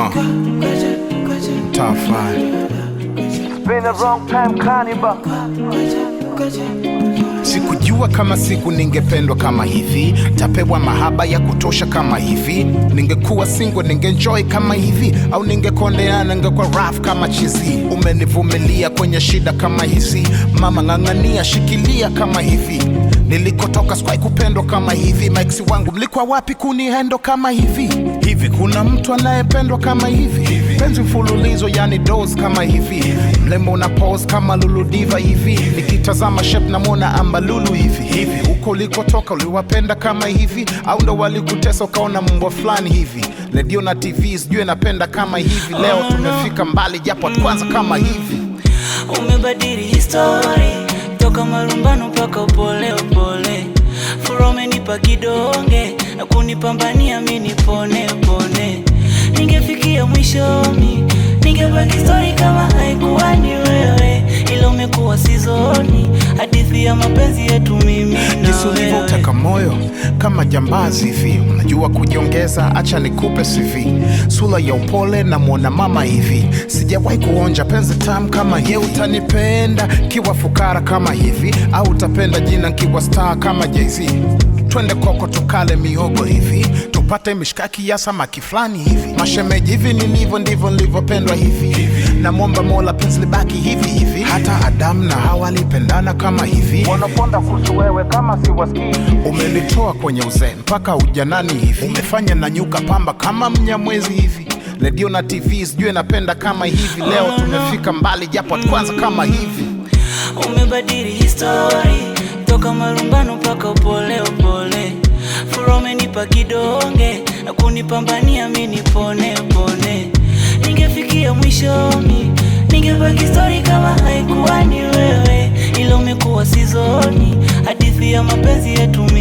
Top 5. It's been a long time, Carnival. Sikujua kama siku ningependwa kama hivi, tapewa mahaba ya kutosha kama hivi. Ningekuwa single ningeenjoy kama hivi, au ningekondeana ningekuwa rough kama chizi. Umenivumilia kwenye shida kama hizi, mama ng'ang'ania shikilia kama hivi. Nilikotoka sikuwahi kupendwa kama hivi, maiksi wangu mlikuwa wapi kunihendo kama hivi? Hivi kuna mtu anayependwa kama hivi? Penzi mfululizo yani dose kama hivi, mlembo una pose kama Lulu Diva hivi. Nikitazama shape namwona Ambalulu hivi. Huko ulikotoka uliwapenda kama hivi, au ndo walikutesa ukaona mbwa fulani hivi? Radio na TV sijui napenda kama hivi. Leo tumefika mbali japo kwanza kama hivi. Umebadili history toka marumbano mpaka upole upole. Furaha umenipa kidonge na kunipambania mimi nipone pone. Ningefikia mwishoni, ningebaki story kama haikuwa ni wewe, ila umekuwa sizoni hadithi ya mapenzi yetu mimi na wewe. Jinsi ulivyoteka moyo kama jambazi hivi, unajua kujiongeza, acha nikupe CV. Sura ya upole na muona mama hivi, sijawahi kuonja penzi tamu kama hivi. Utanipenda kiwa fukara kama hivi, au utapenda jina kiwa star kama Jay-Z? Twende koko tukale mihogo hivi, tupate mishkaki ya samaki fulani hivi. Mashemeji hivi nilivyo ndivyo nilivyopendwa hivi. Namwomba Mola penzi libaki hivi. Hata Adam na Hawa walipendana kama hivi. Wanaponda kuhusu wewe kama siwasikii. Umenitoa kwenye uzee mpaka ujanani hivi. Umefanya na nyuka pamba kama Mnyamwezi hivi. Radio na TV sijui napenda kama hivi. Leo tumefika mbali japo kwanza kama hivi. Umebadili history toka marumbano mpaka upole upole. Furaha umenipa kidonge na kunipambania mimi nipone pone. Ningefikia mwishoni, ningebaki story kama haikuwa ni wewe, ila umekuwa sizoni hadithi ya mapenzi yetu.